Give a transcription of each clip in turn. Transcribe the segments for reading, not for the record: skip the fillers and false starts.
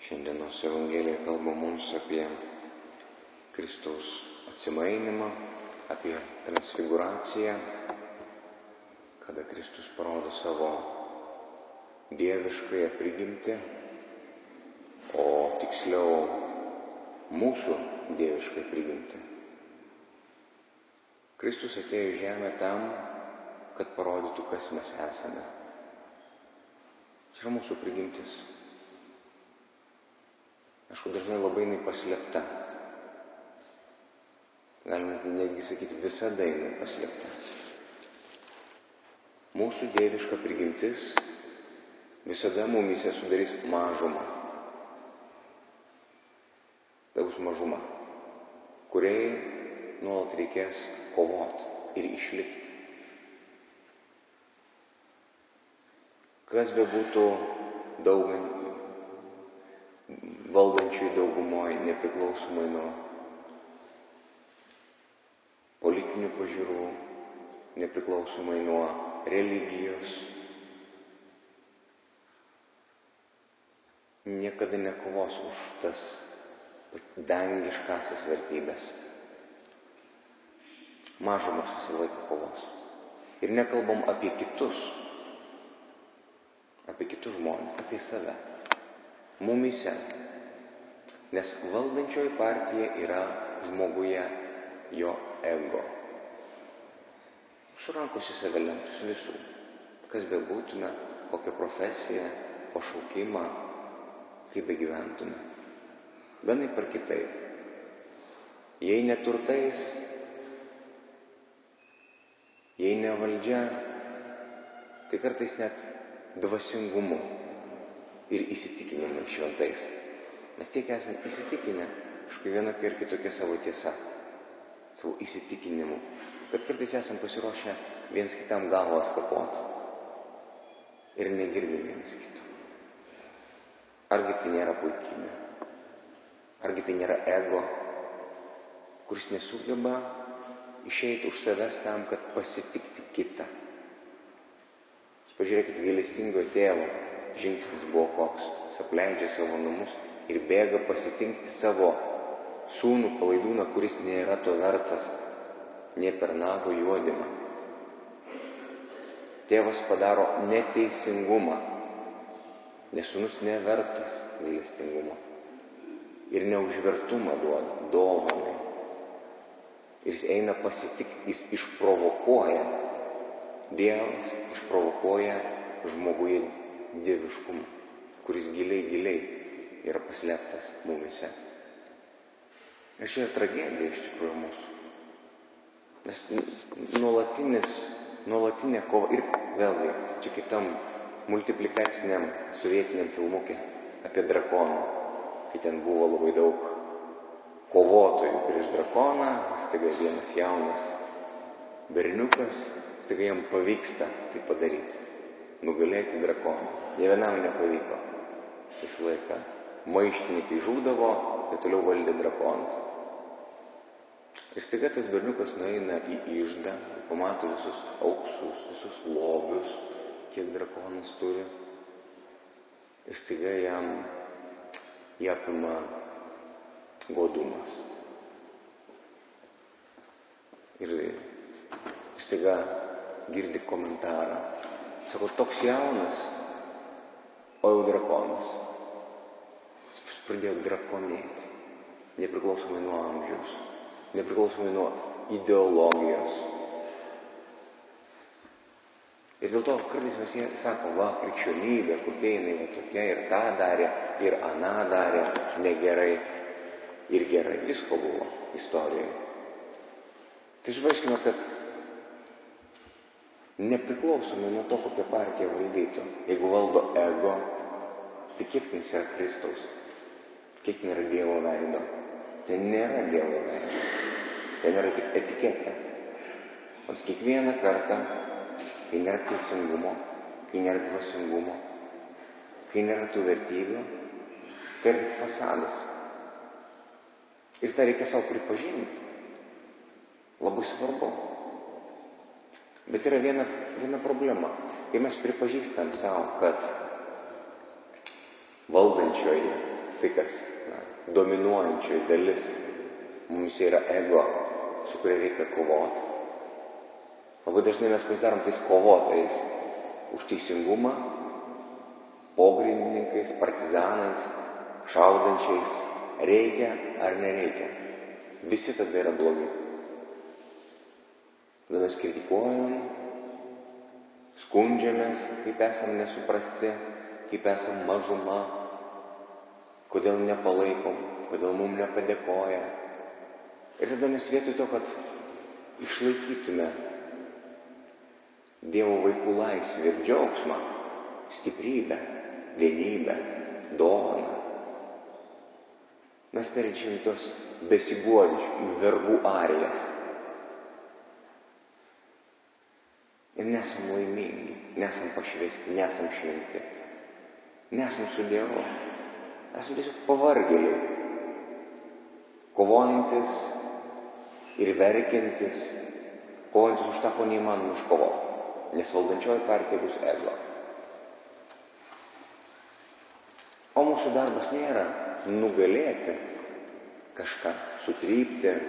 Šiandienos Evangelija kalba mums apie Kristaus atsimainimą, apie transfiguraciją, kada Kristus parodo savo dieviškąją prigimtį, o tiksliau mūsų dievišką prigimtį. Kristus atėjo į žemę tam, kad parodytų, kas mes esame. Čia yra mūsų prigimtis. Aišku, dažnai labai jinai paslėpta. Galime netgi sakyti, visada jinai paslėpta. Mūsų dieviška prigimtis visada mumyse sudarys mažumą. Tai bus mažuma, kuriai nuolat reikės kovoti ir išlikti. Kas bebūtų valdančiųjų daugumoje, nepriklausomai nuo politinių pažiūrų, nepriklausomai nuo religijos, niekada nekovos už tas dangiškasias vertybės. Mažumas visą laiką kovos. Ir nekalbam apie kitus žmones, apie save, mumyse. Nes valdančioji partija yra žmoguje jo ego. Šrankos į save lemtus visų, kas bebūtume, kokią profesiją, pašaukimą, kaip begyventume. Vienaip ar kitaip. Jei ne turtais, jei ne valdžia, tai kartais net dvasingumu ir įsitikinimai šventais. Mes tiek esame įsitikinę kažkaip vienokia ir kitokia savo tiesa, savo įsitikinimu, kad kartais esame pasiruošę viens kitam galvą skapoti ir negirdim vienas kito. Argi tai nėra puikybė? Argi tai nėra ego, kuris nesugeba išeiti už savęs tam, kad pasitikti kitą? Pažiūrėkit, gailestingo tėvo žingsnis buvo koks. Jis apleidžia savo namus ir bėga pasitinkti savo sūnų palaidūną, kuris nėra to vertas, nė per nago juodimą. Tėvas padaro neteisingumą, nes sūnus nevertas gailestingumo. Ir neužvertumą duoda, dovanai. Ir jis eina pasitikti, jis išprovokuoja. Dievas išprovokuoja žmoguje dieviškumą, kuris giliai yra paslėptas mumyse. Ir čia yra tragedija iš tikrųjų mūsų. Nes nuolatinė kova, ir vėlgi, čia kaip tam multiplikaciniam sovietiniam filmukė apie drakoną, kai ten buvo labai daug kovotojų prieš drakoną, staiga vienas jaunas berniukas, staiga jam pavyksta tai padaryti, nugalėti drakoną. Nė vienam nepavyko. Visą laiką maištininkai žūdavo, bet toliau valdė drakonas. Ir staiga tas berniukas nueina į iždą, pamato visus auksus, visus lobius, kiek drakonas turi. Ir staiga jam apima godumas. Ir staiga girdi komentarą. Sako, toks jaunas, o jau drakonas. Jis pradėjo drakonėti, nepriklausomai nuo amžiaus, nepriklausomai nuo ideologijos. Ir dėl to kartais mes sakom, krikščionybė, kokia jinai tokia, ir tą darė, ir aną darė, negerai, ir gerai. Visko buvo istorijoje. Tai žvaigždime, kad nepriklausomai nuo to, kokią partiją valdytų, jeigu valdo ego, tai kiek jis yra Kristaus, kiek nėra Dievo veido. Tai nėra Dievo veido, tai nėra tik etiketė. Nes kiekvieną kartą, kai nėra teisingumo, kai nėra dvasingumo, kai nėra tų vertybių, tai yra tik fasadas. Ir tai reikia savo pripažinti. Labai svarbu. Bet yra viena problema. Kai mes pripažįstam savo, kad valdančioji tai kas dominuojančioji dalis mums yra ego, su kuria reikia kovoti. Labai dažnai mes pasidarom tais kovotojais už teisingumą, pogrindininkais, partizanais, šaudančiais, reikia ar nereikia. Visi tada yra blogi. Tada mes kritikuojam, skundžiamės, kaip esam nesuprasti, kaip esam mažuma, kodėl nepalaikom, kodėl mums nepadėkoja. Ir tada mes vietoj to, kad išlaikytume Dievo vaikų laisvę ir džiaugsmą, stiprybę, vienybę, dovaną, mes perėčiam tos besiguodžių vergų arijas. Ir nesam laimingi, nesam pašvesti, nesam šventi, nesam su Dievu. Esam tiesiog pavargėliai, kovojantis ir verkiantis, kovojantis už tą, ko neįmanoma iškovoti, nes valdančioji partija bus ego. O mūsų darbas nėra nugalėti kažką, sutrypti.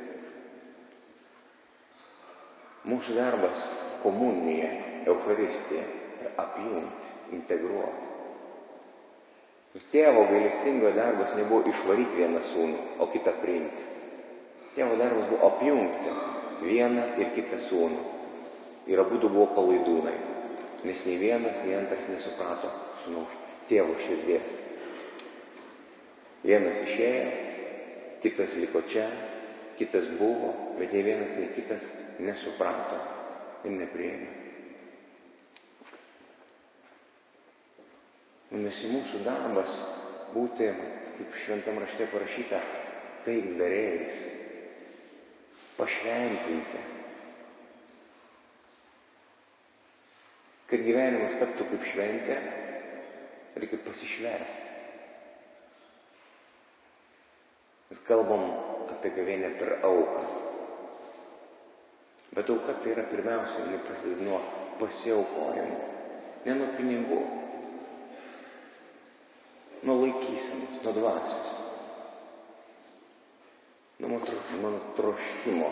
Mūsų darbas komunija, Eucharistija ir apjungti, integruoti. Ir tėvo gailestingojo darbas nebuvo išvaryti vieną sūnų, o kitą priimti. Tėvo darbas buvo apjungti vieną ir kitą sūnų. Ir abudu buvo palaidūnai, nes nei vienas, nei antras nesuprato sūnaus tėvo širdies. Vienas išėjo, kitas liko čia, kitas buvo, bet nei vienas, nei kitas nesuprato ir nepriėmė. Nes į mūsų darbas būti, kaip šventam rašte parašyta, taikdariais, pašventinti. Kad gyvenimas taptų kaip šventė, reikia pasišvęsti. Mes kalbam apie gavėnią per auką. Bet auka tai yra pirmiausia, jinai prasideda nuo pasiaukojimo, ne nuo pinigų, nuo laikysenos, nuo dvasios, nuo troškimo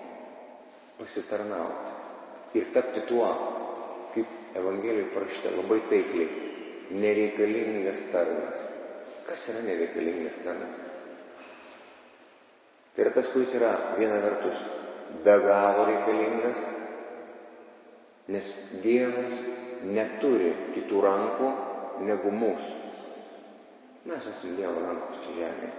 pasitarnauti ir tapti tuo, kaip Evangelijoje parašyta labai taikliai, nereikalingas tarnas. Kas yra nereikalingas tarnas? Tai yra tas, kuris yra viena vertus be galo reikalingas, nes Dievas neturi kitų rankų negu mūsų. Mes esame Dievo rankos čia žemėje.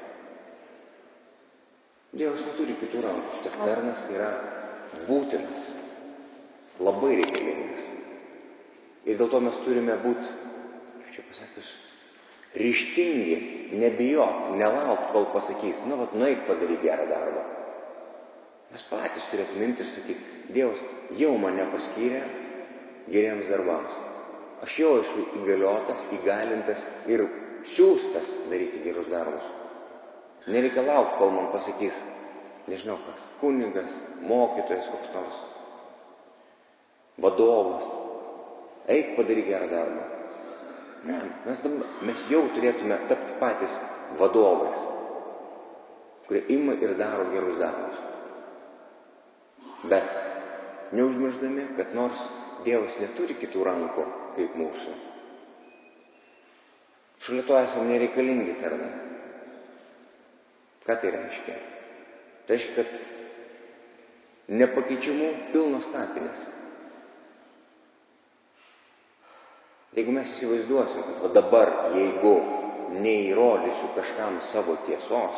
Dievas neturi kitų rankų. Šitas tarnas yra būtinas, labai reikalingas. Ir dėl to mes turime būti, kaip čia pasakius, ryžtingi, nebijok, nelauk, kol pasakys, nueik padaryk gerą darbą. Mes patys turėtume imti ir sakyti, Dievas jau mane paskyrė geriems darbams. Aš jau esu įgaliotas, įgalintas ir siųstas daryti gerus darbus. Nereikia laukti, kol man pasakys, nežinau kas, kunigas, mokytojas koks nors, vadovas. Eik padaryk gerą darbą. Ne, mes jau turėtume tapti patys vadovais, kurie ima ir daro gerus darbus. Bet neužmiršdami, kad nors Dievas neturi kitų rankų kaip mūsų, šalia to esame nereikalingi tarnai. Ką tai reiškia? Tai reiškia, kad nepakeičiamų pilnos kapinės. Jeigu mes įsivaizduosim, kad dabar, jeigu neįrodysiu kažkam savo tiesos,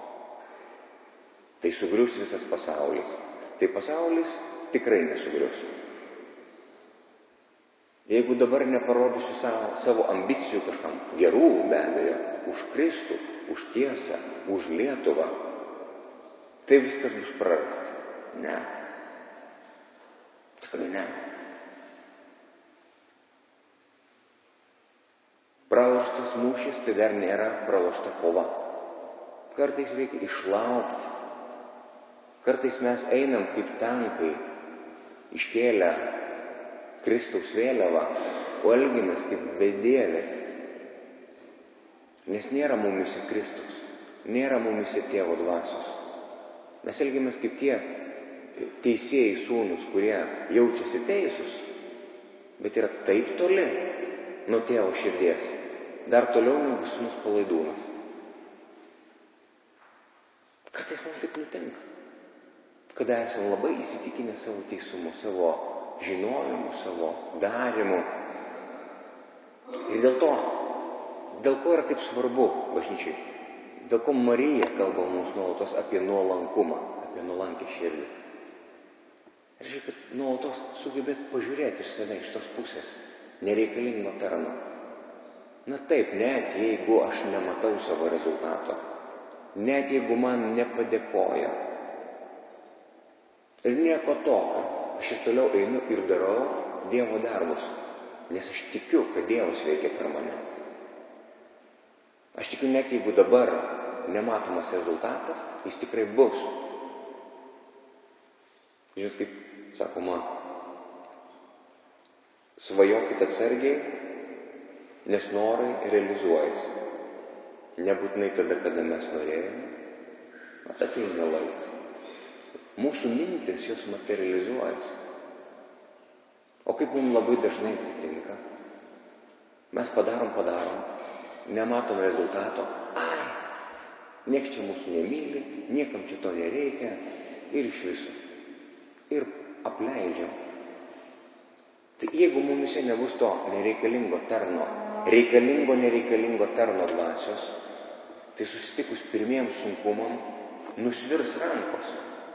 tai sugrius visas pasaulis. Tai pasaulis tikrai nesugrius. Jeigu dabar neparodysiu savo ambicijų kažkam, gerų be abejo, už Kristų, už tiesą, už Lietuvą, tai viskas bus prarasta. Ne. Tikrai ne. Praloštas mūšis tai dar nėra pralošta kova. Kartais reikia išlaukti. Kartais mes einam kaip tankai, iškėlę Kristaus vėliavą, o elgiamės kaip bedieviai. Nes nėra mumise Kristus, nėra mumise Tėvo dvasios. Mes elgiamės kaip tie teisėjai sūnus, kurie jaučiasi teisūs, bet yra taip toli nuo Tėvo širdies, dar toliau negu sūnus palaidūnas. Kartais mums taip nutinka, kada esame labai įsitikinę savo teisumu, savo žinojimu, savo darimu. Ir dėl ko yra taip svarbu bažnyčiai, dėl ko Marija kalba mums nuolatos apie nuolankumą, apie nuolankę širdį. Ir žiūrėk, kad nuolatos sugebėt pažiūrėti iš save iš tos pusės, nereikalingo tarno. Na taip, net jeigu aš nematau savo rezultato, net jeigu man nepadėkoja, ir nieko tokio, aš ir toliau einu ir darau Dievo darbus, nes aš tikiu, kad Dievas veikia per mane. Aš tikiu, net jeigu dabar nematomas rezultatas, jis tikrai bus. Žinot, kaip sakoma, svajokit atsargiai, nes norai realizuojasi. Nebūtinai tada, kada mes norėjome, ateina laikas. Mūsų mintis jos materializuojasi. O kaip mums labai dažnai atsitinka, mes padarom, nematom rezultato, nieks čia mūsų nemyli, niekam čia to nereikia ir iš viso. Ir apleidžiam. Tai jeigu mumise nebus to nereikalingo tarno dvasios, tai susitikus pirmiems sunkumam nusvirs rankos.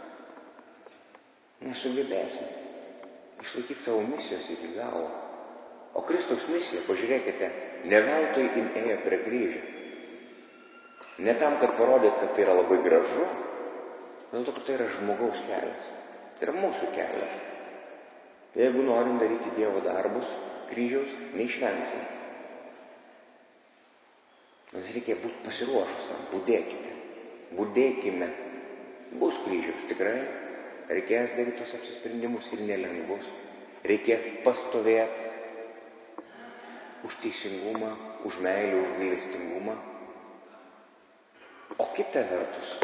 Nesugebėsim išlaikyti savo misijos iki galo. O Kristaus misija, pažiūrėkite, ne veltui jin ėjo prie kryžių. Ne tam, kad parodyt, kad tai yra labai gražu, dėl to, kad tai yra žmogaus kelias. Tai yra mūsų kelias. Jeigu norim daryti Dievo darbus, kryžiaus neišvengsim. Nes reikia būti pasiruošus tam, budėkime. Bus kryžius, tikrai. Reikės daryti tos apsisprendimus ir nelengvus. Reikės pastovėti už teisingumą, už meilę, už gailestingumą. O kita vertus,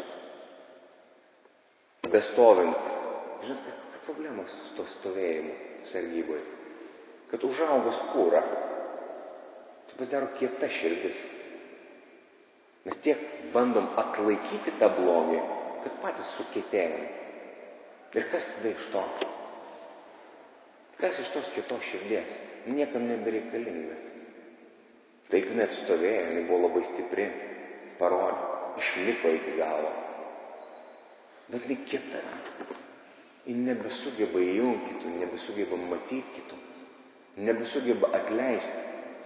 bestovint, žinot, kokia problema su to stovėjimu sargyboje? Kad užauga spūra, tai pasidaro kieta širdis. Mes tiek bandom atlaikyti tą blogį, kad patys sukietėjam. Ir kas tada iš to? Kas iš tos kietos širdies? Niekam nebereikalinga. Taip jinai atstovėjo, jinai buvo labai stipri, parodė, išliko iki galo. Bet jinai kieta. Ji nebesugeba įjungti kitų, nebesugeba matyti kitų, nebesugeba atleisti.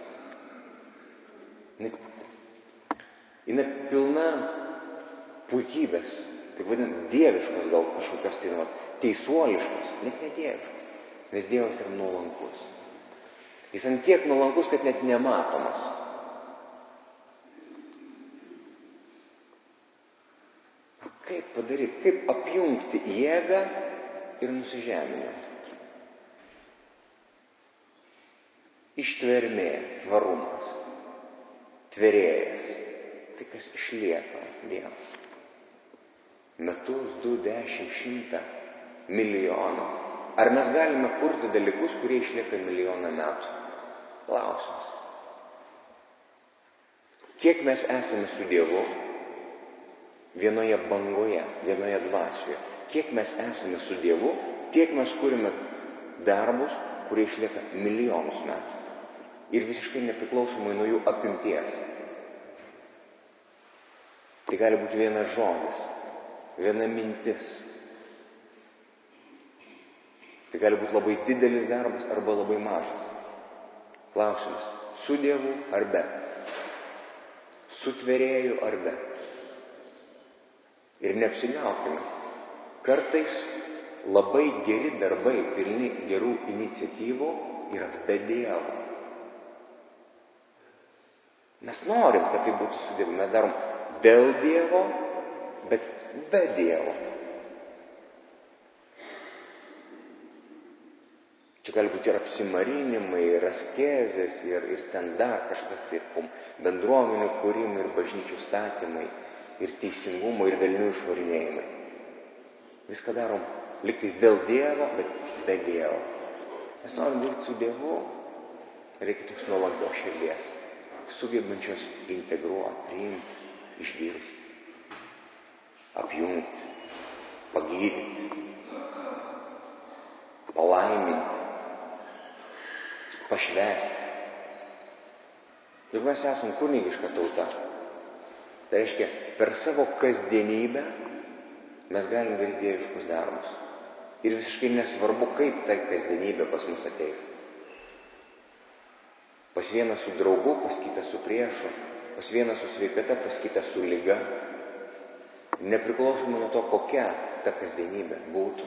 Jinai pilna puikybės. Taip vadinant, dieviškos gal kažkokios teisuoliškos, net nedieviškos, nes Dievas yra nuolankus. Jis ant tiek nuolankus, kad net nematomas. Kaip padaryti, kaip apjungti jėgą ir nusižeminimą? Ištvermė, tvarumas, tverėjas, tai kas išlieka Dievas. Metus, 2, 10, 100, milijoną. Ar mes galime kurti dalykus, kurie išlieka milijoną metų? Klausimas. Kiek mes esame su Dievu vienoje bangoje, vienoje dvasioje? Kiek mes esame su Dievu, tiek mes kūrime darbus, kurie išlieka milijonus metų. Ir visiškai nepriklausomai nuo jų apimties. Tai gali būti vienas žodis. Viena mintis. Tai gali būti labai didelis darbas arba labai mažas. Klausimas, su Dievu ar be? Su tvėrėju ar be? Ir neapsigaukime. Kartais labai geri darbai, pilni gerų iniciatyvų yra be Dievo. Mes norim, kad tai būtų su Dievu. Mes darom dėl Dievo, bet be Dievo. Čia gali būti ir apsimarinimai, ir askezės, ir ten dar kažkas, tai bendruomenių kūrimai, ir bažnyčių statymai, ir teisingumo, ir velnių išvarinėjimai. Viską darom lygtais dėl Dievo, bet be Dievo. Mes norim būti su Dievu, reikia toks nuolankios širdies, sugebančios integruoti, priimti, išgirsti, apjungti, pagydyti, palaiminti, pašvęsti. Juk mes esam kunigiška tauta. Tai reiškia, per savo kasdienybę mes galim daryti dieviškus darbus. Ir visiškai nesvarbu, kaip ta kasdienybė pas mus ateis. Pas vieną su draugu, pas kitą su priešu, pas vieną su sveikata, pas kitą su liga. Nepriklausomai nuo to, kokia ta kasdienybė būtų.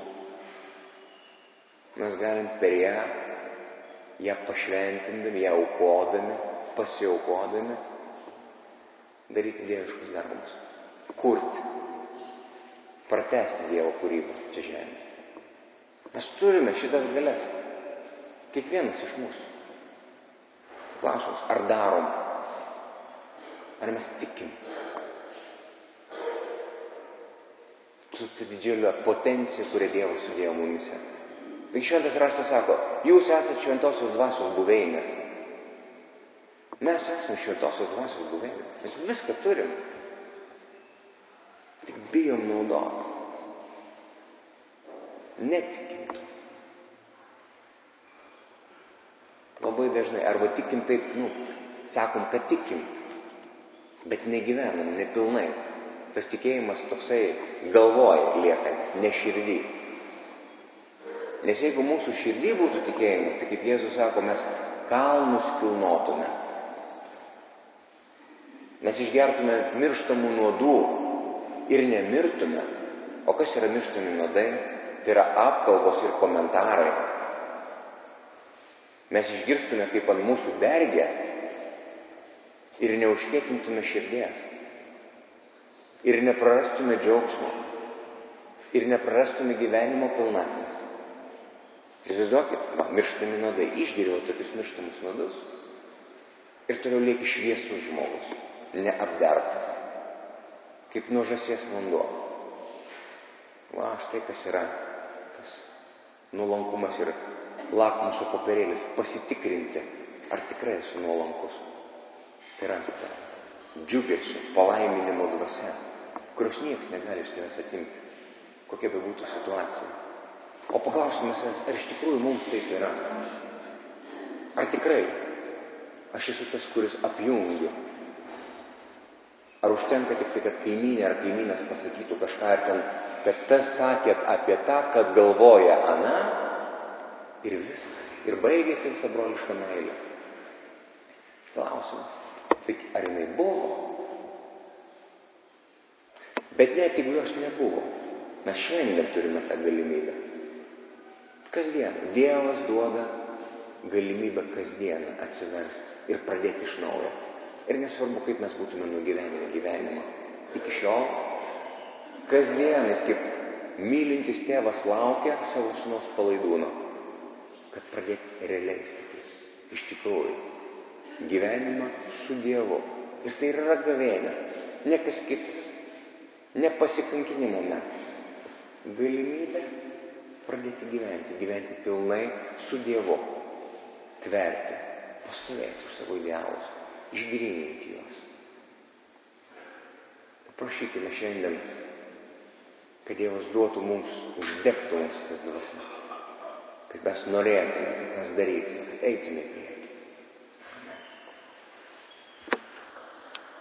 Mes galim per ją pašventindami, ją aukodami, pasiaukodami, daryti dieviškus darbus. Kurti, pratęsti Dievo kūrybą čia žemėje. Mes turime šitas galias. Kiekvienas iš mūsų. Klausimas, ar darom? Ar mes tikim? Su ta didžiulė potencija, kurią Dievas sudėjo mumise. Tai šventas raštas sako, jūs esate šventosios dvasios buveinės. Mes esame šventosios dvasios buveinės. Mes viską turim. Tik bijom naudoti. Netikim. Labai dažnai, arba tikim taip, sakom, kad tikim, bet negyvenam, nepilnai. Tas tikėjimas toksai galvoje liekantis, ne širdį. Nes jeigu mūsų širdį būtų tikėjimas, tai kaip Jėzus sako, mes kalnus kilnotume. Mes išgertume mirštamų nuodų ir nemirtume. O kas yra mirštami nuodai? Tai yra apkalbos ir komentarai. Mes išgirstume kaip ant mūsų dergia ir neužkietintume širdies. Ir neprarastume džiaugsmo. Ir neprarastume gyvenimo pilnatvės. Įsivaizduokit, mirštami nuodai. Išgeriau tokius mirštamus nuodus ir toliau lieki šviesus žmogus, neapdergtas, kaip nuo žąsies vanduo. Štai kas yra tas nuolankumas ir lakmuso popierėlis, pasitikrinti, ar tikrai esu nuolankus. Tai yra džiugesio, palaiminimo dvasia, kurios niekas negali iš tavęs atimti, kokia be būtų situacija. O paklausime savęs, ar iš tikrųjų mums taip yra? Ar tikrai aš esu tas, kuris apjungiu? Ar užtenka tik tai, kad kaimynė ar kaimynas pasakytų kažką ir ten, kad tas sakėt apie tą, kad galvoja ana, ir viskas. Ir baigėsi visa broliška meilė. Klausimas. Tai ar jinai buvo? Bet net jeigu jos nebuvo, mes šiandien turime tą galimybę. Kasdien. Dievas duoda galimybę kasdieną atsiversti ir pradėti iš naujo. Ir nesvarbu, kaip mes būtume nugyvenę gyvenimą. Iki šiol kasdien jis kaip mylintis tėvas laukia savo sūnaus palaidūno, kad pradėti realiai statyti. Iš tikrųjų, gyvenimą su Dievu. Ir tai yra gavėnia, ne kas kitas, ne pasikankinimo metas. Galimybė pradėti gyventi pilnai su Dievu, tverti, pastovėti už savo idealus, išgryninti juos. Prašykime šiandien, kad Dievas duotų mums, uždegtų mums tas dvasias, kad mes norėtume, kad mes darytume, kad eitume į priekį.